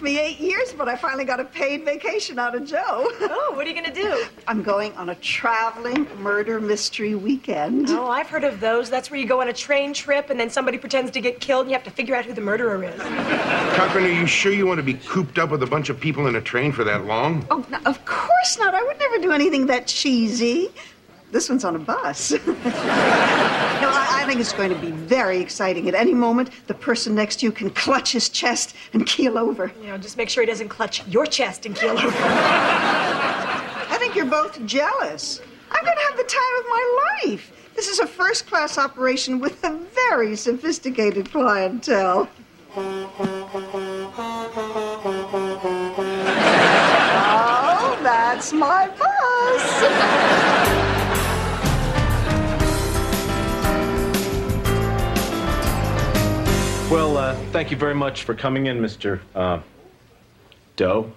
me 8 years, but I finally got a paid vacation out of Joe. Oh, what are you going to do? I'm going on a traveling murder mystery weekend. Oh, I've heard of those. That's where you go on a train trip and then somebody pretends to get killed and you have to figure out who the murderer is. Catherine, are you sure you want to be cooped up with a bunch of people in a train for that long? Oh, no, of course not. I would never do anything that cheesy. This one's on a bus. No, I think it's going to be very exciting. At any moment, the person next to you can clutch his chest and keel over. You know, just make sure he doesn't clutch your chest and keel over. I think you're both jealous. I'm going to have the time of my life. This is a first-class operation with a very sophisticated clientele. Oh, that's my bus. Well, thank you very much for coming in, Mr. Doe.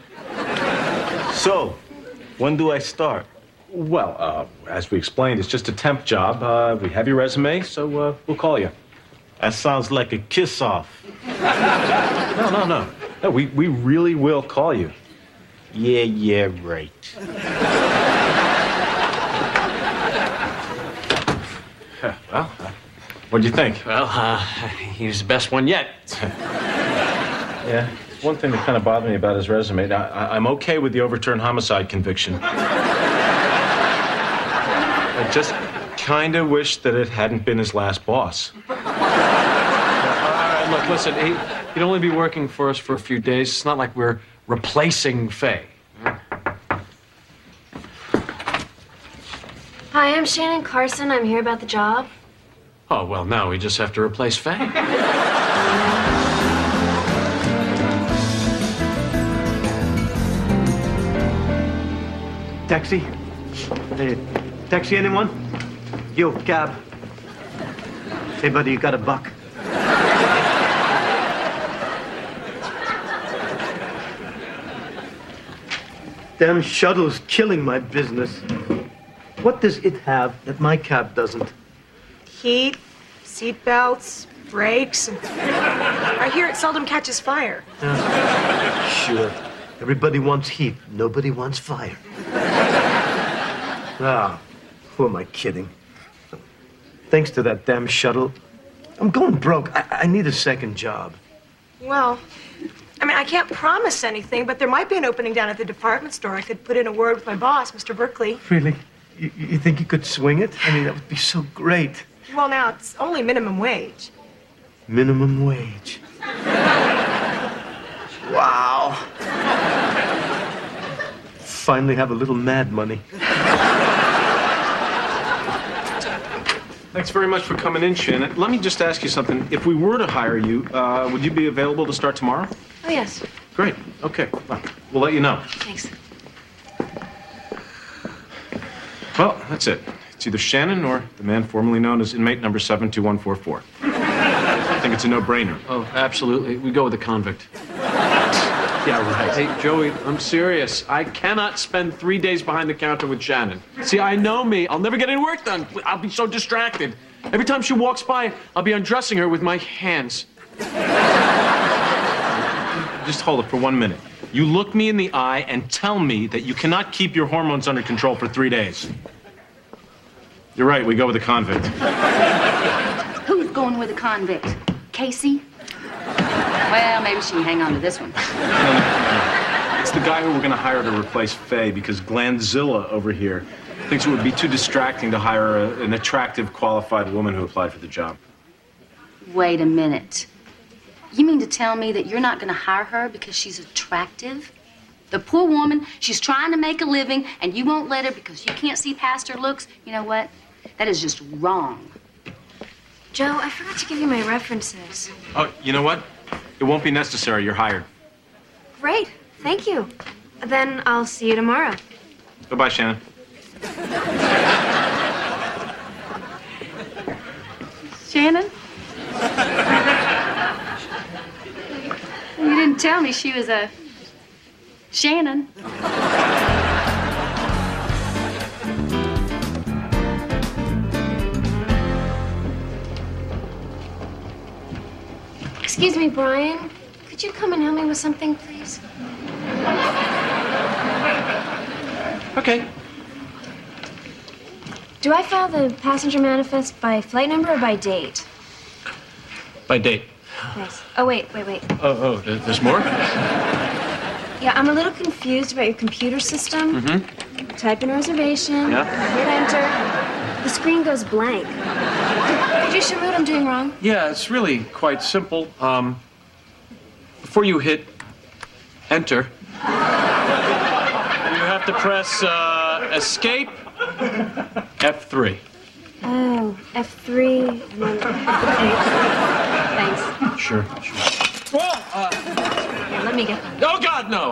So, when do I start? Well, as we explained, it's just a temp job. We have your resume, so we'll call you. That sounds like a kiss-off. No, we really will call you. Yeah, right. Well, what'd you think? Well, he was the best one yet. Yeah, one thing that kind of bothered me about his resume. Now, I'm okay with the overturned homicide conviction. I just kind of wish that it hadn't been his last boss. All right, look, listen, he'd only be working for us for a few days. It's not like we're replacing Faye. Hi, I'm Shannon Carson. I'm here about the job. Oh, well, now we just have to replace Faye. Taxi? Taxi, anyone? Yo, cab. Hey, buddy, you got a buck? Damn shuttle's killing my business. What does it have that my cab doesn't? Heat, seat belts, brakes. I hear it seldom catches fire. Sure. Everybody wants heat. Nobody wants fire. Who am I kidding? Thanks to that damn shuttle, I'm going broke. I need a second job. Well, I mean, I can't promise anything, but there might be an opening down at the department store. I could put in a word with my boss, Mr. Berkeley. Really? You think you could swing it? I mean, that would be so great. Well, now, it's only minimum wage. Minimum wage. Wow. Finally have a little mad money. Thanks very much for coming in, Shannon. Let me just ask you something. If we were to hire you, would you be available to start tomorrow? Oh, yes. Great. Okay. Well, we'll let you know. Thanks. Well, that's it. It's either Shannon or the man formerly known as inmate number 72144. I think it's a no-brainer. Oh, absolutely. We go with the convict. Yeah, right. Hey, Joey, I'm serious. I cannot spend 3 days behind the counter with Shannon. See, I know me. I'll never get any work done. I'll be so distracted. Every time she walks by, I'll be undressing her with my hands. Just hold it for 1 minute. You look me in the eye and tell me that you cannot keep your hormones under control for 3 days. You're right, we go with the convict. Who's going with the convict? Casey? Well, maybe she can hang on to this one. No. It's the guy who we're going to hire to replace Faye because Glanzilla over here thinks it would be too distracting to hire an attractive, qualified woman who applied for the job. Wait a minute. You mean to tell me that you're not going to hire her because she's attractive? The poor woman, she's trying to make a living, and you won't let her because you can't see past her looks? You know what? That is just wrong. Joe, I forgot to give you my references. Oh, you know what? It won't be necessary. You're hired. Great. Thank you. Then I'll see you tomorrow. Goodbye, Shannon. Shannon? You didn't tell me she was a Shannon. Excuse me, Brian. could you come and help me with something, please? Okay. Do I file the passenger manifest by flight number or by date? By date. Nice. Oh, wait. Oh, there's more? Yeah, I'm a little confused about your computer system. Mm-hmm. Type in reservation. Yeah. Hit enter. The screen goes blank. Could you show me what I'm doing wrong? Yeah, it's really quite simple. Before you hit enter, you have to press escape F3. Oh, F3. And then... Okay. Thanks. Sure. Whoa! Here, let me get them. Oh, God, no!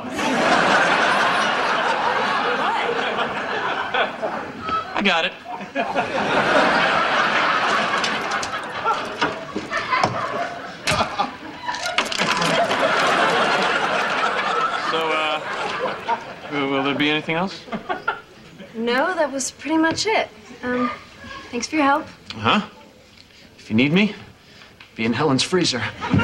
I got it. So, will there be anything else? No, that was pretty much it. Thanks for your help. Uh-huh. If you need me, be in Helen's freezer.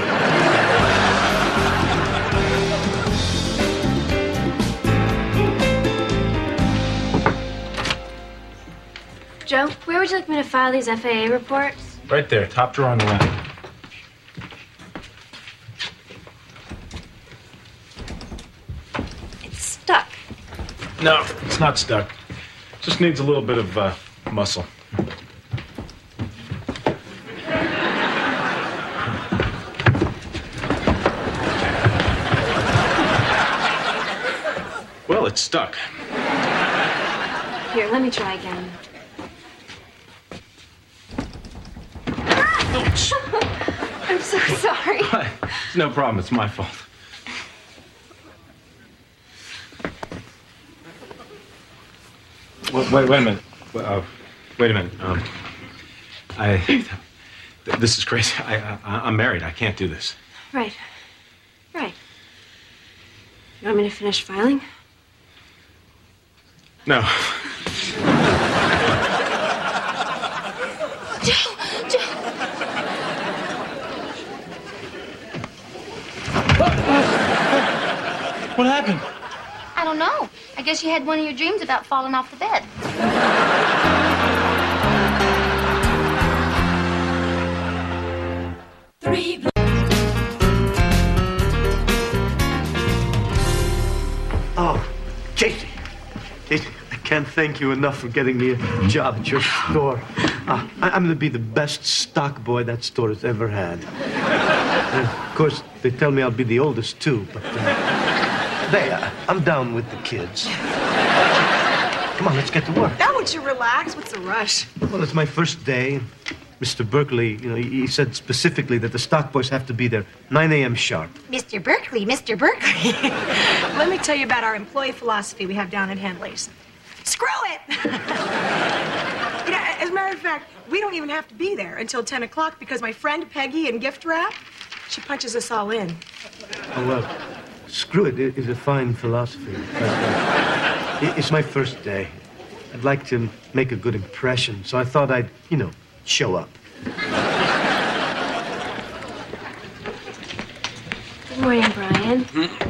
Joe, where would you like me to file these FAA reports? Right there, top drawer on the left. It's stuck. No, it's not stuck. Just needs a little bit of muscle. Well, it's stuck. Here, let me try again. I'm so sorry. It's no problem. It's my fault. Wait a minute. Wait a minute. This is crazy. I'm married. I can't do this. Right. You want me to finish filing? No. Joe! What happened? I don't know. I guess you had one of your dreams about falling off the bed. Oh, Casey, I can't thank you enough for getting me a job at your store. I'm going to be the best stock boy that store has ever had. And of course, they tell me I'll be the oldest, too, but I'm down with the kids. Come on, let's get to work. Now would you relax? What's the rush? Well, it's my first day. Mr. Berkeley, he said specifically that the stock boys have to be there 9 a.m. sharp. Mr. Berkeley. Let me tell you about our employee philosophy we have down at Henley's. Screw it! As a matter of fact, we don't even have to be there until 10 o'clock because my friend Peggy in gift wrap, she punches us all in. Oh, well, screw it is a fine philosophy. It's my first day. I'd like to make a good impression, so I thought I'd, show up. Good morning, Brian.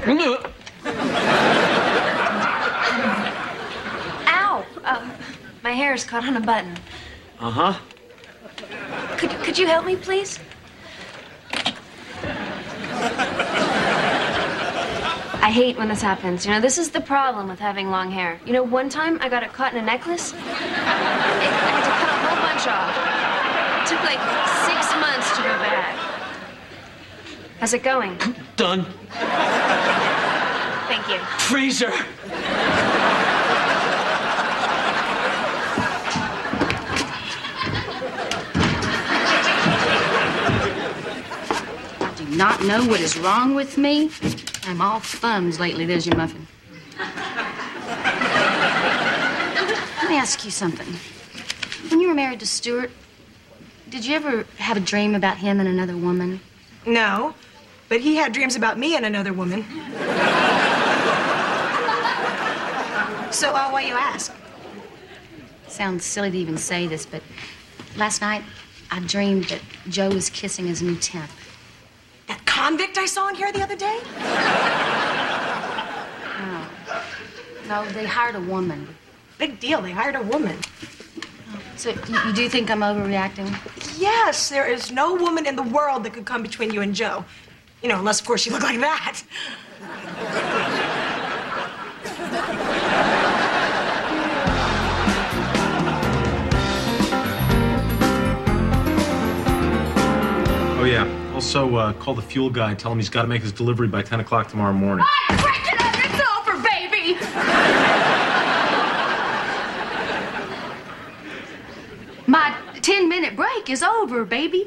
Ow! My hair is caught on a button. Uh-huh. Could you help me, please? I hate when this happens. This is the problem with having long hair. One time I got it caught in a necklace. I had to cut a whole bunch off. It took like 6 months to go back. How's it going? Done. Thank you. Freezer. Do not know what is wrong with me. I'm all thumbs lately. There's your muffin. Let me ask you something. When you were married to Stuart, did you ever have a dream about him and another woman? No, but he had dreams about me and another woman. So, why you ask? Sounds silly to even say this, but last night I dreamed that Joe was kissing his new temp. That convict I saw in here the other day? No, they hired a woman. Big deal. They hired a woman. So you do think I'm overreacting? Yes, there is no woman in the world that could come between you and Joe. You know, unless, of course, you look like that. Oh, yeah. Also, call the fuel guy and tell him he's got to make his delivery by 10 o'clock tomorrow morning. I'm breaking up! It's over, baby! My 10-minute break is over, baby.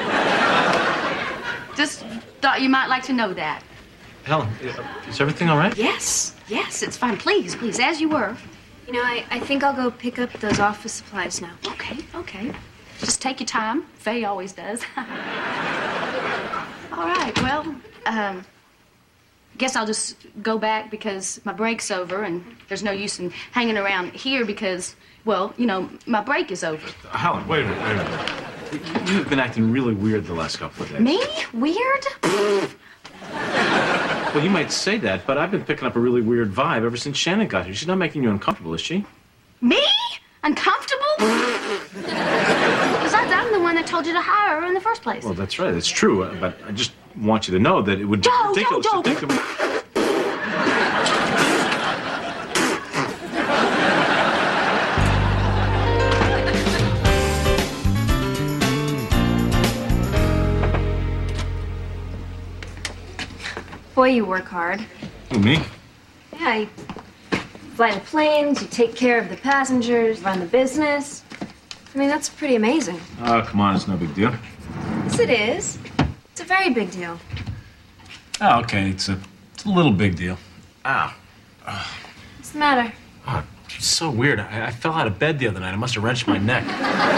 Just thought you might like to know that. Helen, is everything all right? Yes, it's fine. Please, as you were. You know, I think I'll go pick up those office supplies now. Okay. Just take your time. Faye always does. All right, well, guess I'll just go back because my break's over and there's no use in hanging around here because, well, you know, my break is over. Helen, wait a minute. You've been acting really weird the last couple of days. Me? Weird? Well, you might say that, but I've been picking up a really weird vibe ever since Shannon got here. She's not making you uncomfortable, is she? Me? Uncomfortable? Besides, I'm the one that told you to hire her in the first place. Well, that's right. That's true. But I just want you to know that it would be ridiculous to think of... Boy, you work hard. Who, me? Yeah, you fly the planes, you take care of the passengers, run the business. I mean, that's pretty amazing. Oh, come on. It's no big deal. Yes, it is. It's a very big deal. Oh, okay. It's a little big deal. Ow. What's the matter? Oh, it's so weird. I fell out of bed the other night. I must have wrenched my neck.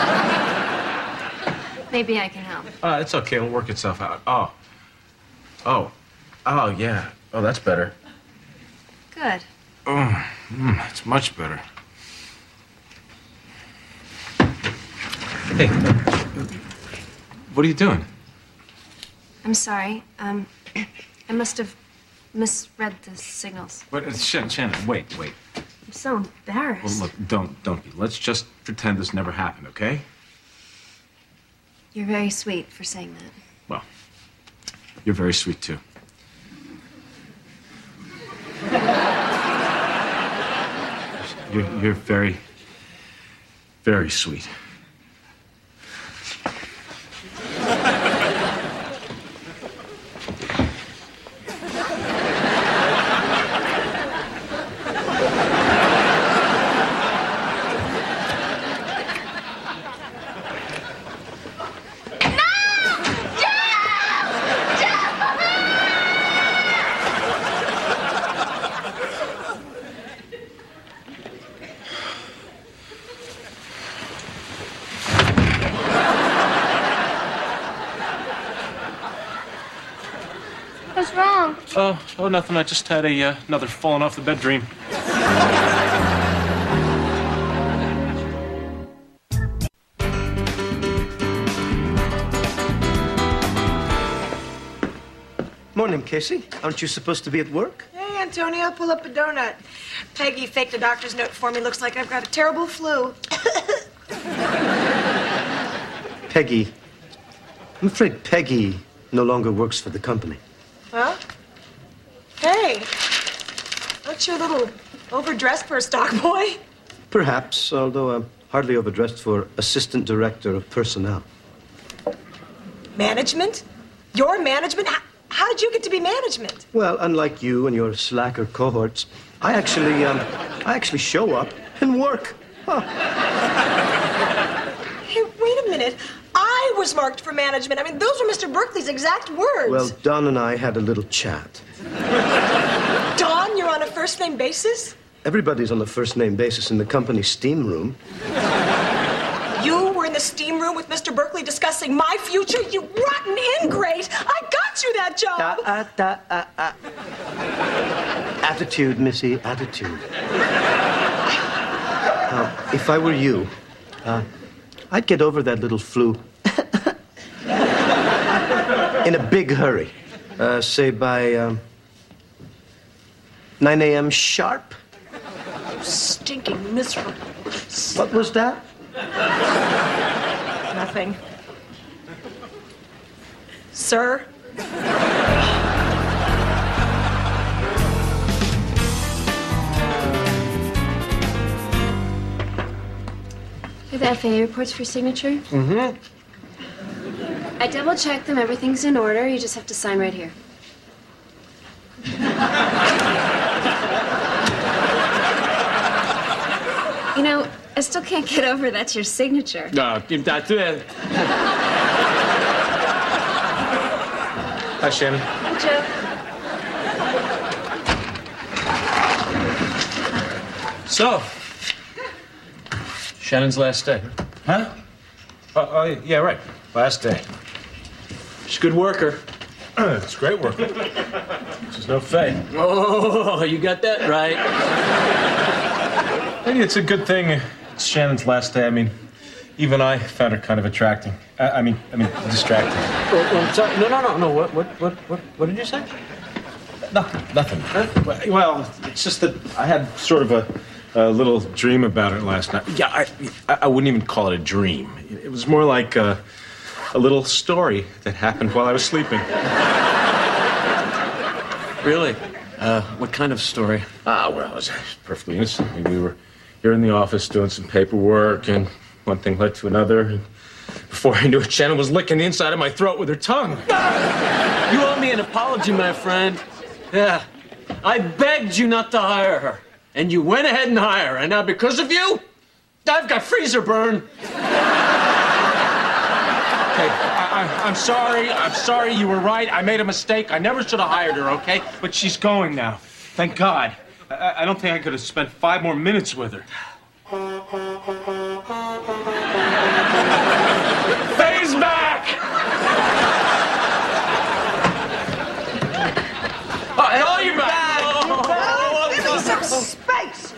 Maybe I can help. It's okay. It'll work itself out. Oh, yeah. Oh, that's better. Good. It's much better. Hey, what are you doing? I'm sorry. I must have misread the signals. What, Shannon, wait. I'm so embarrassed. Well, look, don't be. Let's just pretend this never happened, okay? You're very sweet for saying that. Well, you're very sweet, too. You're very, very sweet. What's wrong? Oh, nothing. I just had another falling off the bed dream. Morning, Casey. Aren't you supposed to be at work? Hey, Antonio, pull up a donut. Peggy faked a doctor's note for me. Looks like I've got a terrible flu. Peggy. I'm afraid Peggy no longer works for the company. Huh? Hey, aren't you a little overdressed for a stock boy? Perhaps, although I'm hardly overdressed for assistant director of personnel. Management? Your management? How did you get to be management? Well, unlike you and your slacker cohorts, I actually show up and work. Huh. Hey, wait a minute. I was marked for management. I mean, those were Mr. Berkeley's exact words. Well, Don and I had a little chat. Don, you're on a first-name basis? Everybody's on a first-name basis in the company steam room. You were in the steam room with Mr. Berkeley discussing my future? You rotten ingrate! I got you that job! Attitude, Missy, attitude. If I were you, I'd get over that little flu in a big hurry. Say by 9 a.m. sharp. Stinking miserable. What was that? Nothing. Sir? The FAA reports for signature? Mm-hmm. I double-checked them. Everything's in order. You just have to sign right here. You know, I still can't get over that's your signature. No, that's it. Hi, Shannon. Hi, Joe. So, Shannon's last day. Huh? Oh, yeah, right. Last day. She's a good worker. It's great work. She's no Faye. Oh, you got that right. Maybe it's a good thing it's Shannon's last day. I mean, even I found her kind of attracting. I mean, distracting. Oh, I'm sorry. No. What did you say? Nothing. Well, it's just that I had sort of a little dream about her last night. Yeah, I wouldn't even call it a dream. It was more like a little story that happened while I was sleeping. Really? What kind of story? Well, it was perfectly innocent. I mean, we were here in the office doing some paperwork, and one thing led to another. And before I knew it, Shannon was licking the inside of my throat with her tongue. You owe me an apology, my friend. Yeah. I begged you not to hire her. And you went ahead and hired her. And now because of you, I've got freezer burn. Hey, I'm sorry. I'm sorry. You were right. I made a mistake. I never should have hired her, okay? But she's going now. Thank God. I don't think I could have spent 5 more minutes with her. Faye's back! Oh, you're back! Give me some space!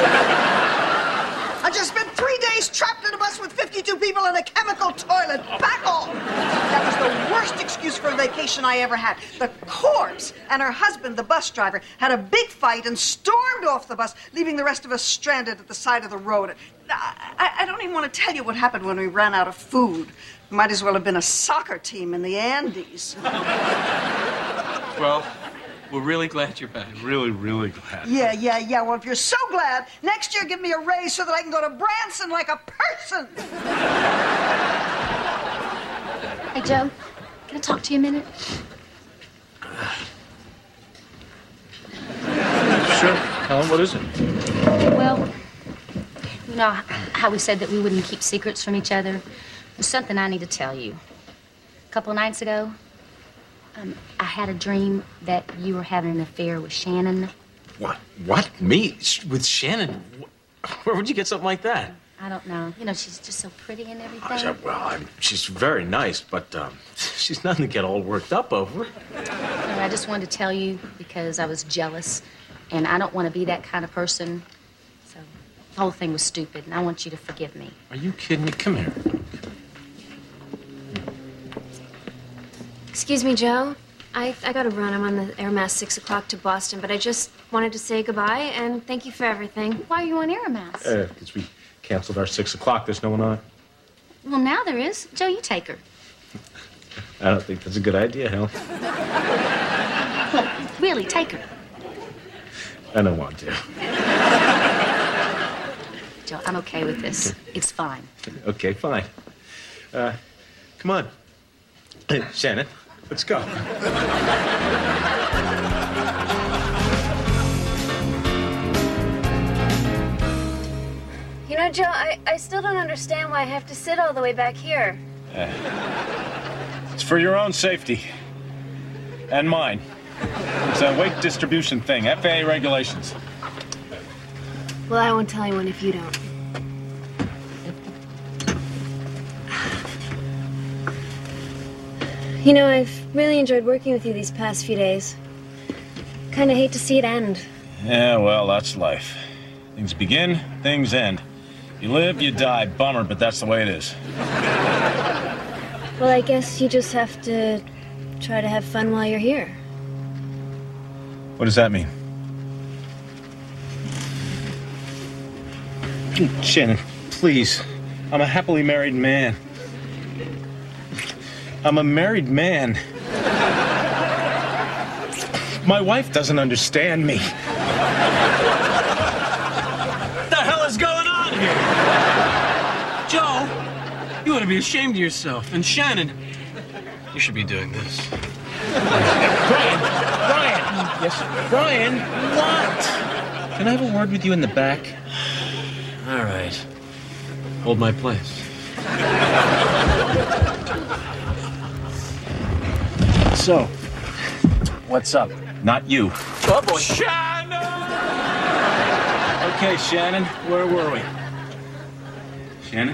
I just spent 3 days trapped in a bus with 52 people in a chemical toilet. Back off! That was the worst excuse for a vacation I ever had. The corpse and her husband, the bus driver, had a big fight and stormed off the bus, leaving the rest of us stranded at the side of the road. I don't even want to tell you what happened when we ran out of food. We might as well have been a soccer team in the Andes. Well, we're really glad you're back. Really, really glad. Yeah. Well, if you're so glad, next year give me a raise so that I can go to Branson like a person. Hey, Joe, can I talk to you a minute? Sure. Helen, what is it? Well, you know how we said that we wouldn't keep secrets from each other? There's something I need to tell you. A couple of nights ago, I had a dream that you were having an affair with Shannon. What? Me? With Shannon? Where would you get something like that? I don't know. You know, she's just so pretty and everything. She's very nice, but she's nothing to get all worked up over. And I just wanted to tell you because I was jealous, and I don't want to be that kind of person. So the whole thing was stupid, and I want you to forgive me. Are you kidding me? Come here. Excuse me, Joe. I gotta run. I'm on the Air Mass 6 o'clock to Boston, but I just wanted to say goodbye and thank you for everything. Why are you on Air Mass? Because we canceled our 6 o'clock. There's no one on. Well, now there is. Joe, you take her. I don't think that's a good idea, Helen. Really, take her. I don't want to. Joe, I'm okay with this. It's fine. Okay, fine. Come on. Shannon, let's go. You know, Joe, I still don't understand why I have to sit all the way back here. It's for your own safety. And mine. It's a weight distribution thing, FAA regulations. Well, I won't tell anyone if you don't. You know, I've really enjoyed working with you these past few days. Kind of hate to see it end. Yeah, well, that's life. Things begin, things end. You live, you die. Bummer, but that's the way it is. Well, I guess you just have to try to have fun while you're here. What does that mean? Shannon, please. I'm a happily married man. I'm a married man. My wife doesn't understand me. What the hell is going on here? Joe, you ought to be ashamed of yourself. And Shannon, you should be doing this. Brian! Yes, Brian, what? Can I have a word with you in the back? All right. Hold my place. So, what's up? Not you. Oh, boy. Shannon! Okay, Shannon, where were we? Shannon?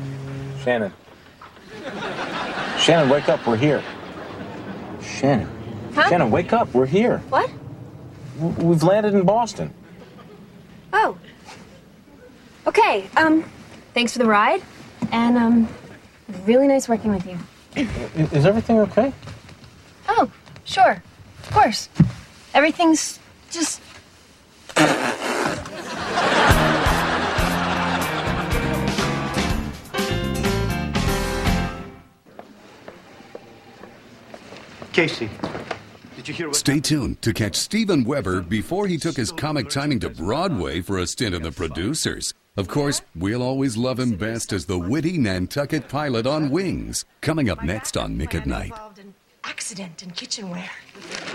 Shannon, wake up, we're here. Shannon. Huh? Shannon, wake up, we're here. What? We've landed in Boston. Oh. Okay, thanks for the ride. And, really nice working with you. Is everything okay? Oh, sure. Of course. Everything's just... Casey, did you hear what... Stay tuned to catch Steven Weber before he took his comic timing to Broadway for a stint in The Producers. Of course, we'll always love him best as the witty Nantucket pilot on Wings. Coming up next on Nick at Night. Involved in accident in kitchenware.